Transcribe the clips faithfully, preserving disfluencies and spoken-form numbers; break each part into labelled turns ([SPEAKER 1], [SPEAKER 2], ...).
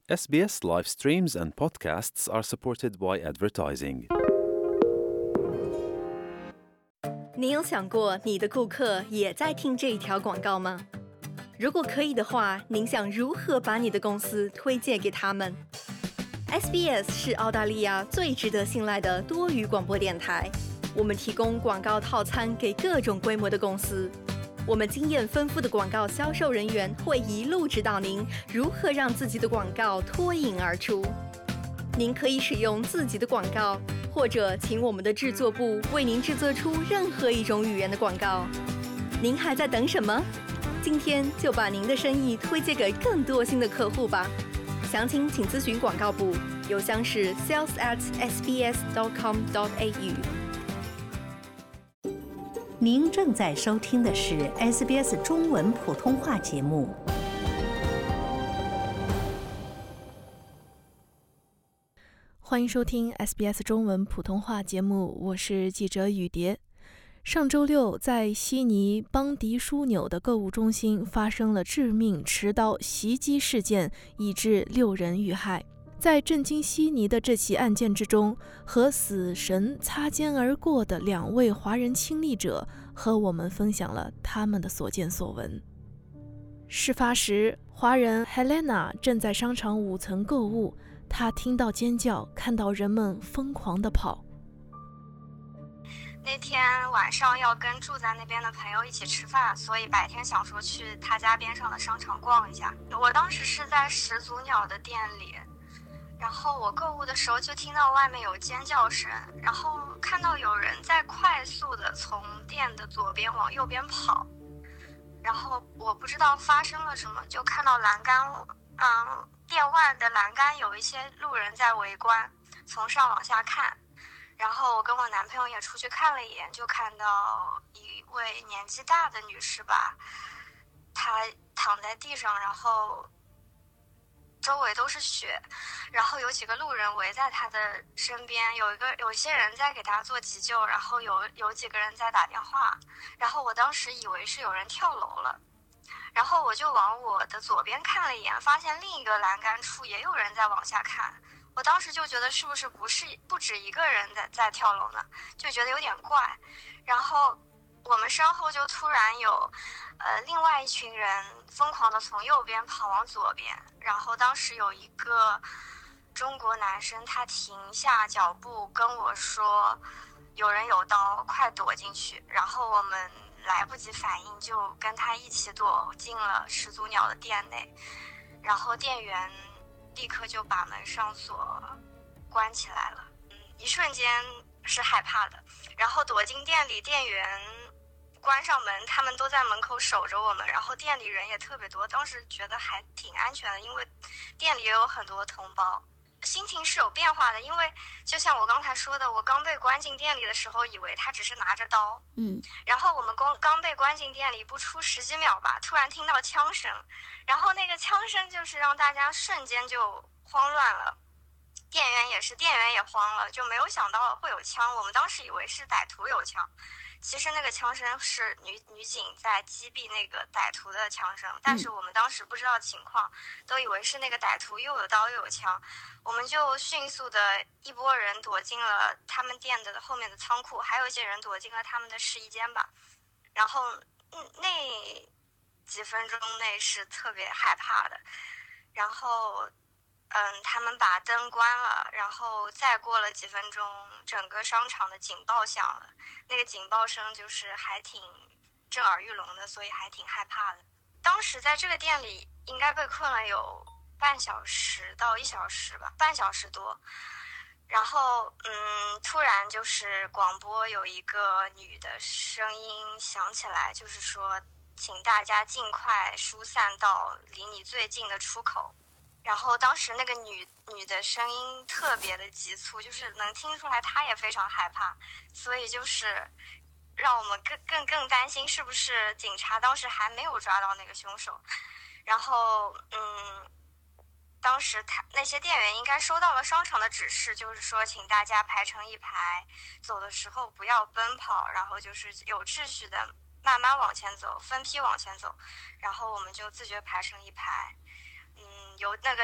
[SPEAKER 1] S B S live streams and podcasts are supported by advertising.
[SPEAKER 2] 你有想过你的顾客也在听这一条广告吗？如果可以的话，您想如何把你的公司推荐给他们？ S B S 是澳大利亚最值得信赖的多语广播电台，我们提供广告套餐给各种规模的公司。我们经验丰富的广告销售人员会一路指导您如何让自己的广告脱颖而出。您可以使用自己的广告，或者请我们的制作部为您制作出任何一种语言的广告。您还在等什么？今天就把您的生意推荐给更多新的客户吧。详情请咨询广告部，邮箱是 sales at s b s dot com dot a u。
[SPEAKER 3] 您正在收听的是 S B S 中文普通话节目。
[SPEAKER 4] 欢迎收听 S B S 中文普通话节目，我是记者雨蝶。上周六，在悉尼邦迪枢纽的购物中心发生了致命持刀袭击事件，以致六人遇害。在震惊悉尼的这起案件之中，和死神擦肩而过的两位华人亲历者和我们分享了他们的所见所闻。事发时，华人 Helena 正在商场五层购物，她听到尖叫，看到人们疯狂地跑。
[SPEAKER 5] 那天晚上要跟住在那边的朋友一起吃饭，所以白天想说去他家边上的商场逛一下。我当时是在始祖鸟的店里，然后我购物的时候就听到外面有尖叫声，然后看到有人在快速的从店的左边往右边跑，然后我不知道发生了什么，就看到栏杆，嗯，店外的栏杆有一些路人在围观，从上往下看。然后我跟我男朋友也出去看了一眼，就看到一位年纪大的女士吧，她躺在地上，然后周围都是血，然后有几个路人围在她的身边，有一个有些人在给她做急救，然后有有几个人在打电话，然后我当时以为是有人跳楼了，然后我就往我的左边看了一眼，发现另一个栏杆处也有人在往下看。我当时就觉得是不是不是不止一个人在在跳楼呢，就觉得有点怪。然后我们身后就突然有呃另外一群人疯狂的从右边跑往左边，然后当时有一个中国男生他停下脚步跟我说有人有刀，快躲进去。然后我们来不及反应，就跟他一起躲进了始祖鸟的店内，然后店员立刻就把门上锁关起来了。嗯，一瞬间是害怕的，然后躲进店里，店员关上门，他们都在门口守着我们，然后店里人也特别多，当时觉得还挺安全的，因为店里也有很多同胞。心情是有变化的，因为就像我刚才说的，我刚被关进店里的时候以为他只是拿着刀，
[SPEAKER 4] 嗯，
[SPEAKER 5] 然后我们刚刚被关进店里不出十几秒吧，突然听到枪声，然后那个枪声就是让大家瞬间就慌乱了，店员也是，店员也慌了，就没有想到会有枪，我们当时以为是歹徒有枪，其实那个枪声是女女警在击毙那个歹徒的枪声，但是我们当时不知道情况，都以为是那个歹徒又有刀又有枪，我们就迅速的一拨人躲进了他们店的后面的仓库，还有一些人躲进了他们的试衣间吧。然后嗯，那几分钟内是特别害怕的。然后嗯，他们把灯关了，然后再过了几分钟，整个商场的警报响了。那个警报声就是还挺震耳欲聋的，所以还挺害怕的。当时在这个店里应该被困了有半小时到一小时吧，半小时多。然后嗯，突然就是广播有一个女的声音响起来，就是说请大家尽快疏散到离你最近的出口。然后当时那个女女的声音特别的急促，就是能听出来她也非常害怕，所以就是让我们更更更担心是不是警察当时还没有抓到那个凶手。然后嗯，当时他那些店员应该收到了商场的指示，就是说请大家排成一排，走的时候不要奔跑，然后就是有秩序的慢慢往前走，分批往前走。然后我们就自觉排成一排。嗯，有那个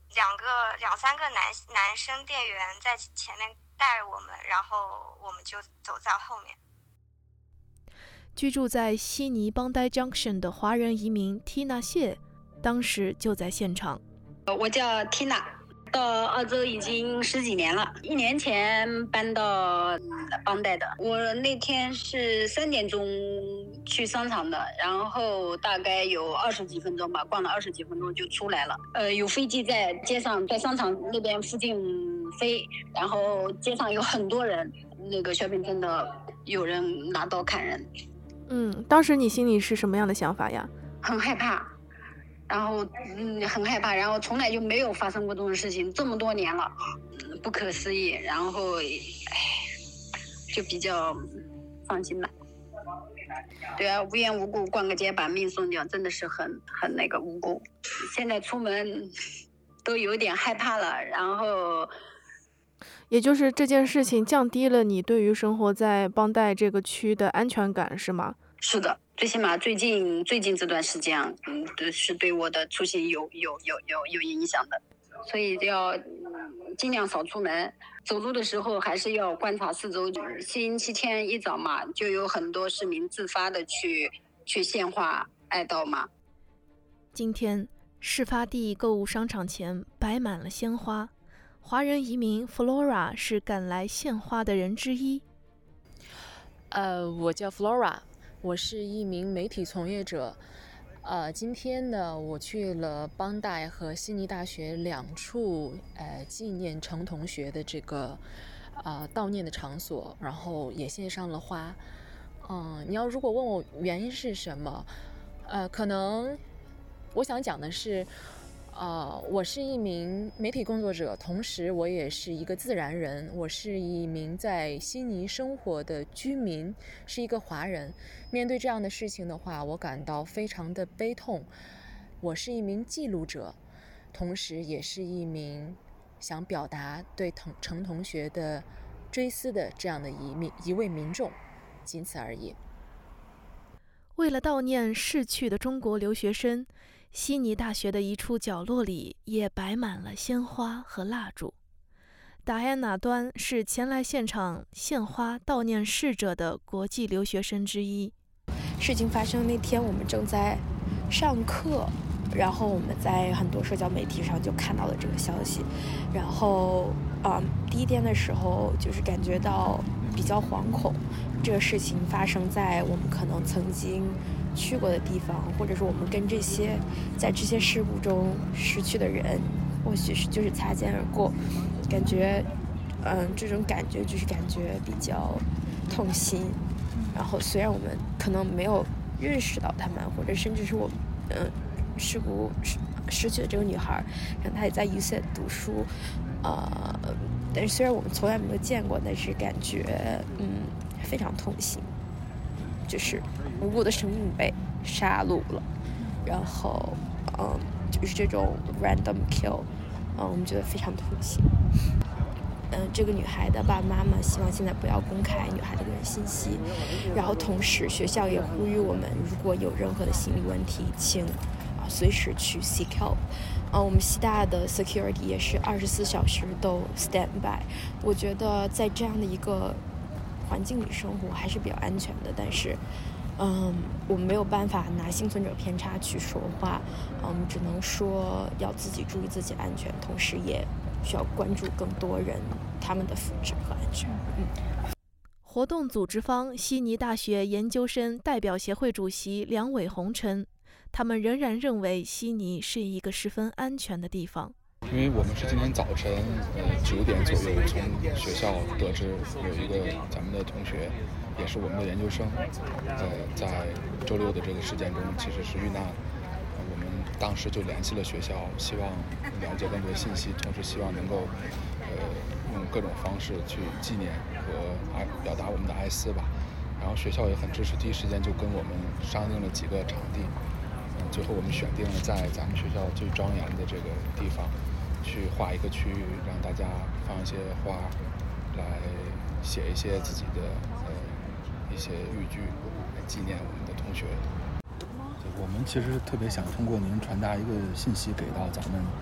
[SPEAKER 5] 两个两三个男男生店员在前面带我们，然后我们就走在后面。
[SPEAKER 4] 居住在悉尼邦代 Junction 的华人移民 Tina 谢当时就在现场。
[SPEAKER 6] 我叫 Tina， 到澳洲已经十几年了，一年前搬到邦代的。我那天是三点钟去商场的，然后大概有二十几分钟吧，逛了二十几分钟就出来了。呃，有飞机在街上，在商场那边附近飞，然后街上有很多人，那个shopping真的有人拿刀砍人。
[SPEAKER 4] 嗯，当时你心里是什么样的想法呀？
[SPEAKER 6] 很害怕。然后嗯很害怕，然后从来就没有发生过这种事情，这么多年了，嗯、不可思议。然后，哎，就比较放心了。对啊，无缘无故逛个街把命送掉，真的是很很那个无辜。现在出门都有点害怕了，然后，
[SPEAKER 4] 也就是这件事情降低了你对于生活在邦代这个区的安全感，是吗？
[SPEAKER 6] 是的。最起码最近最近这段时间，嗯，是对我的出行有有有有有影响的，所以要、嗯、尽量少出门。走路的时候还是要观察四周。星期天一早嘛，就有很多市民自发的去去献花哀悼嘛。
[SPEAKER 4] 今天事发地购物商场前摆满了鲜花，华人移民 Flora 是赶来献花的人之一。
[SPEAKER 7] 呃，我叫 Flora。我是一名媒体从业者，呃，今天呢，我去了邦代和悉尼大学两处呃纪念程同学的这个呃悼念的场所，然后也献上了花。嗯、呃，你要如果问我原因是什么，呃，可能我想讲的是，呃，我是一名媒体工作者，同时我也是一个自然人，我是一名在悉尼生活的居民，是一个华人。面对这样的事情的话，我感到非常的悲痛。我是一名记录者，同时也是一名想表达对程同学的追思的这样的一名一位民众，仅此而已。
[SPEAKER 4] 为了悼念逝去的中国留学生，悉尼大学的一处角落里也摆满了鲜花和蜡烛。达安娜端是前来现场献花悼念逝者的国际留学生之一。
[SPEAKER 8] 事情发生那天，我们正在上课，然后我们在很多社交媒体上就看到了这个消息。然后，嗯，第一天的时候就是感觉到比较惶恐。这个事情发生在我们可能曾经去过的地方，或者是我们跟这些在这些事故中失去的人，或许是就是擦肩而过，感觉，嗯，这种感觉就是感觉比较痛心。然后虽然我们可能没有认识到他们，或者甚至是我，嗯，事故失去的这个女孩，然后她也在 U C 读书，呃，但是虽然我们从来没有见过，但是感觉嗯非常痛心，就是无辜的生命被杀戮了，然后嗯就是这种 random kill， 嗯我们觉得非常痛心。嗯，这个女孩的爸爸妈妈希望现在不要公开女孩的个人信息，然后同时学校也呼吁我们，如果有任何的心理问题，请啊随时去 seek help。呃，我们西大的 security 也是二十四小时都 stand by。我觉得在这样的一个环境里生活还是比较安全的，但是，嗯，我们没有办法拿幸存者偏差去说话，嗯，只能说要自己注意自己安全，同时也需要关注更多人他们的福祉和安全。嗯，
[SPEAKER 4] 活动组织方悉尼大学研究生代表协会主席梁伟宏称，他们仍然认为悉尼是一个十分安全的地方。
[SPEAKER 9] 因为我们是今天早晨呃九点左右从学校得知有一个咱们的同学，也是我们的研究生，呃，在周六的这个事件中其实是遇难了。我们当时就联系了学校，希望了解更多信息，同时希望能够呃用各种方式去纪念和哀表达我们的哀思吧。然后学校也很支持，第一时间就跟我们商定了几个场地，嗯、呃，最后我们选定了在咱们学校最庄严的这个地方去划一个区域，让大家放一些花，来写一些自己的呃一些语句，来纪念我们的同学。
[SPEAKER 10] 我们其实特别想通过您传达一个信息给到咱们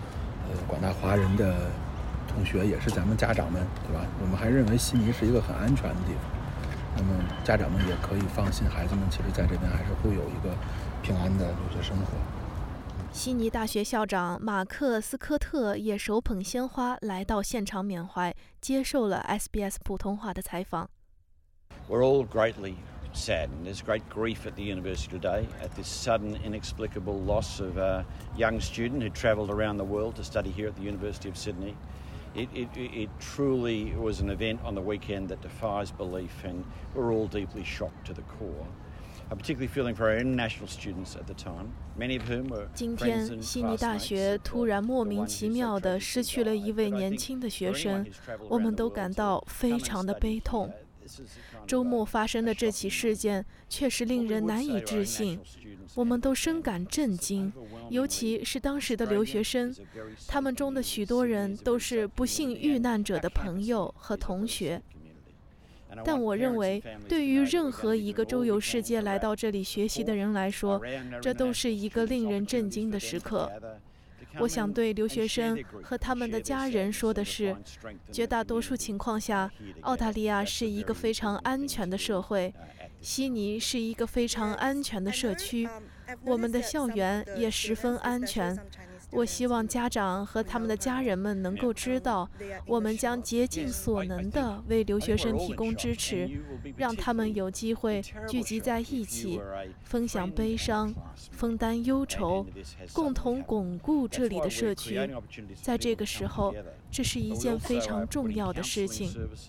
[SPEAKER 9] 呃广大华人的同学，也是咱们家长们，对吧？我们还认为悉尼是一个很安全的地方，那么家长们也可以放心，孩子们其实在这边还是会有一个平安的留学生活。
[SPEAKER 4] 悉尼大学校长马克·斯科特也手捧鲜花来到现场缅怀，接受了 S B S 普通话的采访。
[SPEAKER 10] We're all greatly saddened. There's great grief at the university today at this sudden, inexplicable loss of a young student who travelled around the world to study here at the University of Sydney. It, it, it truly was an event on the weekend that defies belief, and we're all deeply shocked to the core.I'm particularly feeling for our international students at the time, many of whom were
[SPEAKER 4] 今天，悉尼大学突然莫名其妙地失去了一位年轻的学生，我们都感到非常的悲痛。周末发生的这起事件确实令人难以置信，我们都深感震惊，尤其是当时的留学生，他们中的许多人都是不幸遇难者的朋友和同学。但我认为，对于任何一个周游世界来到这里学习的人来说，这都是一个令人震惊的时刻。我想对留学生和他们的家人说的是，绝大多数情况下，澳大利亚是一个非常安全的社会，悉尼是一个非常安全的社区，我们的校园也十分安全。我希望家长和他们的家人们能够知道，我们将竭尽所能地为留学生提供支持，让他们有机会聚集在一起，分享悲伤，分担忧愁，共同巩固这里的社区。在这个时候，这是一件非常重要的事情。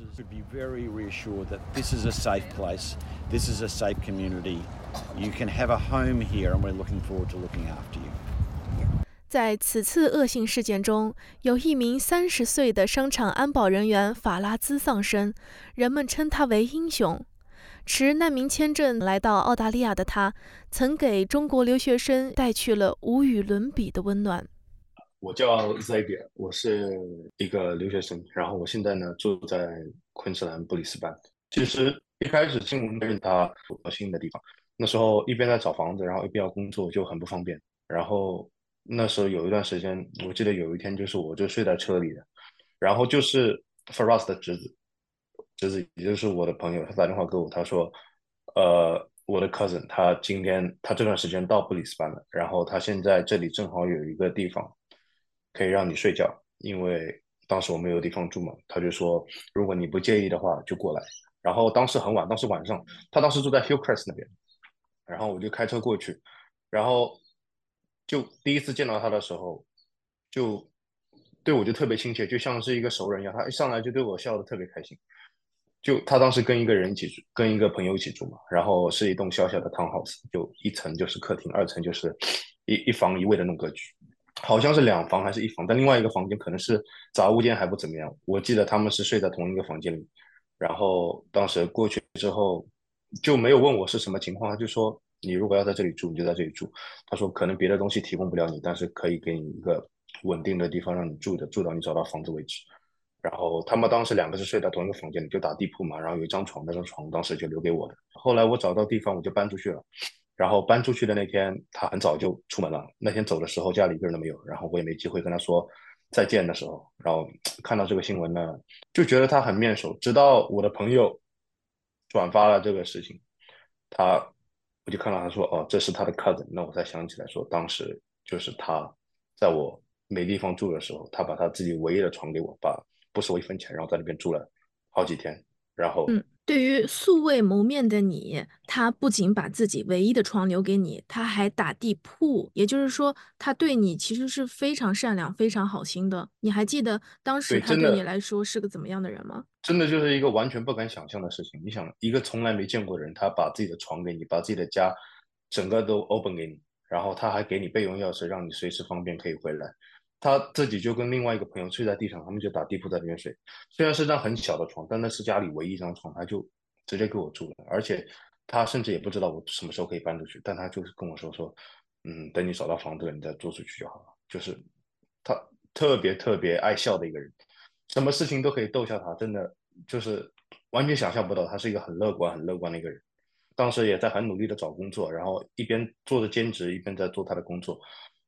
[SPEAKER 4] 在此次恶性事件中，有一名三十岁的商场安保人员法拉兹丧生，人们称他为英雄。持难民签证来到澳大利亚的他，曾给中国留学生带去了无与伦比的温暖。
[SPEAKER 11] 我叫 Xavier， 我是一个留学生，然后我现在呢住在昆士兰布里斯班。其实一开始新闻跟他到新的地方，那时候一边在找房子，然后一边要工作，就很不方便。然后那时候有一段时间，我记得有一天就是我就睡在车里的，然后就是 Faraz 的侄子，侄子也就是我的朋友，他打电话给我，他说，呃，我的 cousin 他今天他这段时间到布里斯班了，然后他现在这里正好有一个地方可以让你睡觉，因为当时我没有地方住嘛，他就说如果你不介意的话就过来。然后当时很晚，当时晚上，他当时住在 Hillcrest 那边，然后我就开车过去，然后就第一次见到他的时候，就对我就特别亲切，就像是一个熟人一样。他一上来就对我笑得特别开心。就他当时跟一个人一起住，跟一个朋友一起住嘛，然后是一栋小小的 townhouse， 就一层就是客厅，二层就是一一房一卫的那种格局，好像是两房还是一房，但另外一个房间可能是杂物间还不怎么样。我记得他们是睡在同一个房间里，然后当时过去之后就没有问我是什么情况，他就说你如果要在这里住，你就在这里住。他说可能别的东西提供不了你，但是可以给你一个稳定的地方让你住的，住到你找到房子为止。然后他们当时两个是睡在同一个房间里，就打地铺嘛，然后有一张床，那张床当时就留给我的。后来我找到地方我就搬出去了，然后搬出去的那天他很早就出门了，那天走的时候家里一个人都没有，然后我也没机会跟他说再见的时候，然后看到这个新闻呢，就觉得他很面熟。直到我的朋友转发了这个事情，他我就看到他说哦这是他的 cousin， 那我才想起来说当时就是他在我没地方住的时候，他把他自己唯一的床给我，把不收一分钱，然后在那边住了好几天。然后
[SPEAKER 12] 嗯，对于素未谋面的你，他不仅把自己唯一的床留给你，他还打地铺，也就是说他对你其实是非常善良非常好心的。你还记得当时他对你来说是个怎么样的人吗？
[SPEAKER 11] 真的就是一个完全不敢想象的事情。你想一个从来没见过的人，他把自己的床给你，把自己的家整个都 open 给你，然后他还给你备用钥匙，让你随时方便可以回来。他自己就跟另外一个朋友睡在地上，他们就打地铺在那边睡。虽然是张很小的床，但那是家里唯一一张床，他就直接给我住了。而且他甚至也不知道我什么时候可以搬出去，但他就是跟我说说，嗯，等你找到房子了，你再租出去就好了。就是他特别特别爱笑的一个人，什么事情都可以逗笑他，真的就是完全想象不到，他是一个很乐观很乐观的一个人。当时也在很努力的找工作，然后一边做着兼职，一边在做他的工作。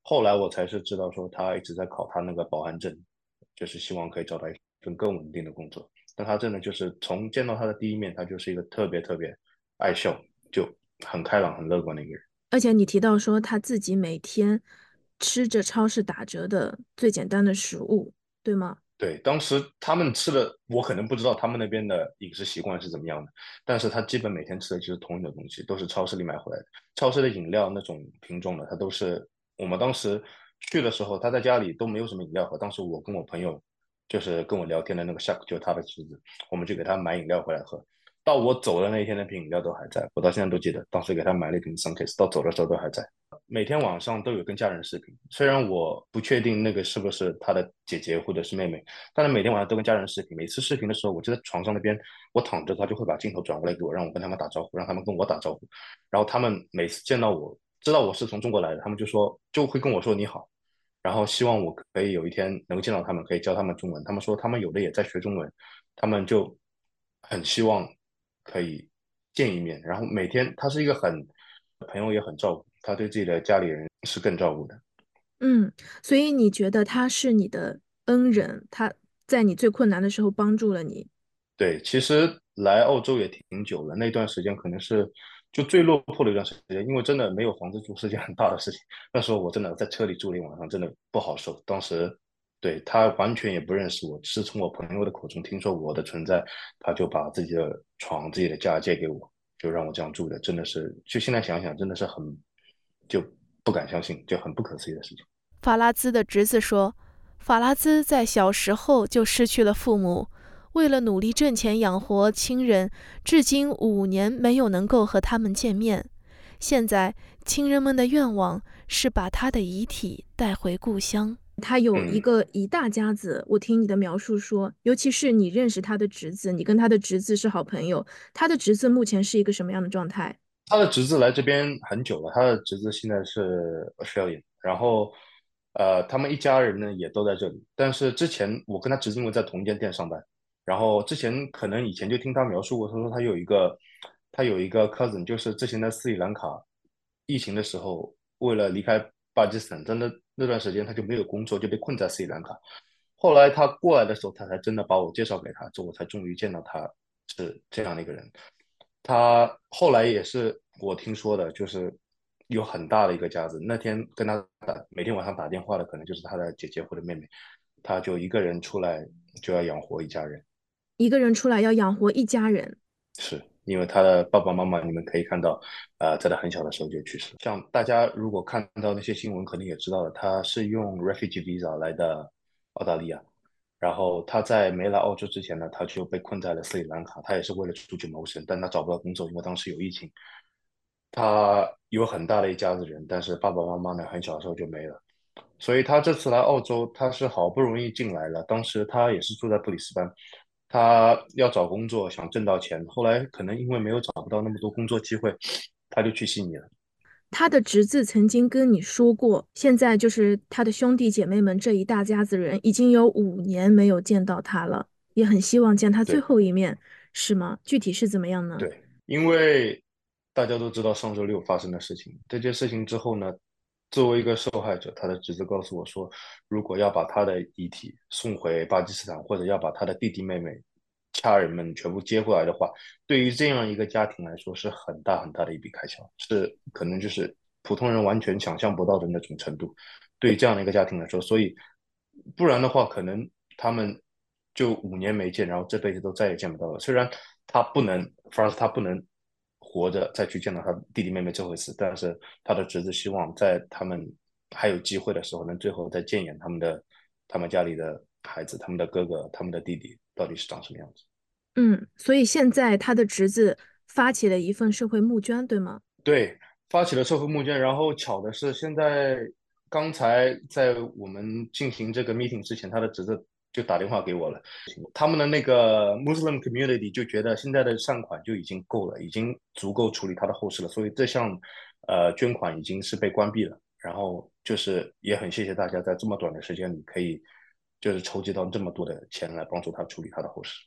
[SPEAKER 11] 后来我才是知道说他一直在考他那个保安证，就是希望可以找到一份更稳定的工作。但他真的就是从见到他的第一面，他就是一个特别特别爱笑，就很开朗、很乐观的一个人。
[SPEAKER 12] 而且你提到说他自己每天吃着超市打折的最简单的食物，对吗？
[SPEAKER 11] 对，当时他们吃的，我可能不知道他们那边的饮食习惯是怎么样的，但是他基本每天吃的就是同一种东西，都是超市里买回来的。超市的饮料那种品种的，他都是我们当时去的时候，他在家里都没有什么饮料喝。当时我跟我朋友，就是跟我聊天的那个 Shark，就是他的侄子，我们就给他买饮料回来喝。到我走的那一天，那瓶饮料都还在，我到现在都记得，当时给他买了一瓶 Sunkist，到走的时候都还在。每天晚上都有跟家人视频，虽然我不确定那个是不是他的姐姐或者是妹妹，但是每天晚上都跟家人视频。每次视频的时候，我就在床上那边，我躺着，他就会把镜头转过来给我，让我跟他们打招呼，让他们跟我打招呼。然后他们每次见到我，知道我是从中国来的，他们就说就会跟我说你好，然后希望我可以有一天能够见到他们，可以教他们中文。他们说他们有的也在学中文，他们就很希望可以见一面。然后每天他是一个很朋友也很照顾，他对自己的家里人是更照顾的。
[SPEAKER 12] 嗯，所以你觉得他是你的恩人，他在你最困难的时候帮助了你。
[SPEAKER 11] 对，其实来澳洲也挺久了，那段时间可能是就最落魄的一段时间，因为真的没有房子住是件很大的事情。那时候我真的在车里住了一晚上，真的不好受。当时对他完全也不认识我，是从我朋友的口中听说我的存在，他就把自己的床、自己的家借给我，就让我这样住的。真的是，就现在想想，真的是很就不敢相信，就很不可思议的事情。
[SPEAKER 4] 法拉兹的侄子说，法拉兹在小时候就失去了父母，为了努力挣钱养活亲人，至今五年没有能够和他们见面。现在亲人们的愿望是把他的遗体带回故乡。
[SPEAKER 12] 他有一个一大家子，我听你的描述说，尤其是你认识他的侄子，你跟他的侄子是好朋友。他的侄子目前是一个什么样的状态？
[SPEAKER 11] 他的侄子来这边很久了，他的侄子现在是 Australian，然后呃，他们一家人呢也都在这里。但是之前我跟他侄子因为在同一间店上班，然后之前可能以前就听他描述过，他说他有一个他有一个 cousin，就是之前在斯里兰卡疫情的时候，为了离开巴基斯坦，真的那段时间他就没有工作，就被困在斯里兰卡。后来他过来的时候，他才真的把我介绍给他，之后我才终于见到他是这样的一个人。他后来也是我听说的，就是有很大的一个家子。那天跟他打，每天晚上打电话的可能就是他的姐姐或者妹妹，他就一个人出来就要养活一家人。
[SPEAKER 12] 一个人出来要养活一家人，
[SPEAKER 11] 是因为他的爸爸妈妈，你们可以看到，呃，在他很小的时候就去世了。像大家如果看到那些新闻，可能也知道了，他是用 refugee visa 来的澳大利亚。然后他在没来澳洲之前呢，他就被困在了斯里兰卡。他也是为了出去谋生，但他找不到工作，因为当时有疫情。他有很大的一家子人，但是爸爸妈妈呢，很小的时候就没了。所以他这次来澳洲，他是好不容易进来了。当时他也是住在布里斯班，他要找工作，想挣到钱。后来可能因为没有找不到那么多工作机会，他就去悉尼了。
[SPEAKER 12] 他的侄子曾经跟你说过，现在就是他的兄弟姐妹们这一大家子人已经有五年没有见到他了，也很希望见他最后一面，是吗？具体是怎么样呢？
[SPEAKER 11] 对，因为大家都知道上周六发生的事情。这件事情之后呢，作为一个受害者，他的侄子告诉我说，如果要把他的遗体送回巴基斯坦，或者要把他的弟弟妹妹、家人们全部接过来的话，对于这样一个家庭来说是很大很大的一笔开销，是可能就是普通人完全想象不到的那种程度。对于这样的一个家庭来说，所以不然的话，可能他们就五年没见，然后这辈子都再也见不到了。虽然他不能 f r 他不能活着再去见到他弟弟妹妹这回事，但是他的侄子希望在他们还有机会的时候，能最后再见一眼他们的他们家里的孩子，他们的哥哥，他们的弟弟到底是长什么样子。
[SPEAKER 12] 嗯，所以现在他的侄子发起了一份社会募捐，对吗？
[SPEAKER 11] 对，发起了社会募捐。然后巧的是，现在刚才在我们进行这个 meeting 之前，他的侄子就打电话给我了。他们的那个 Muslim community 就觉得现在的善款就已经够了，已经足够处理他的后事了，所以这项呃捐款已经是被关闭了。然后就是也很谢谢大家在这么短的时间里可以就是筹集到这么多的钱来帮助他处理他的后事。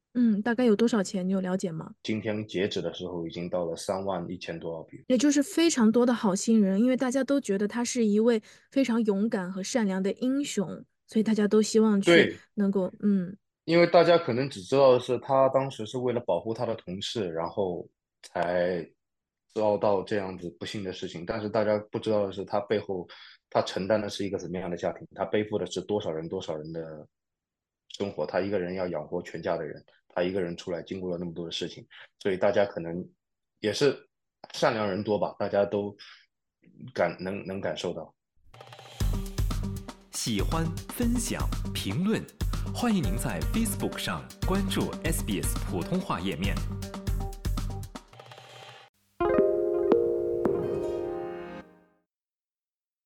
[SPEAKER 12] 嗯，大概有多少钱？你有了解吗？
[SPEAKER 11] 今天截止的时候已经到了三万一千多澳币，
[SPEAKER 12] 也就是非常多的好心人，因为大家都觉得他是一位非常勇敢和善良的英雄，所以大家都希望去能够，嗯，
[SPEAKER 11] 因为大家可能只知道的是他当时是为了保护他的同事，然后才遭到这样子不幸的事情，但是大家不知道的是他背后他承担的是一个怎么样的家庭，他背负的是多少人多少人的生活，他一个人要养活全家的人，他一个人出来经过了那么多的事情，所以大家可能也是善良人多吧，大家都感能能感受到。
[SPEAKER 13] 喜欢、分享、评论，欢迎您在 Facebook 上关注 S B S 普通话页面。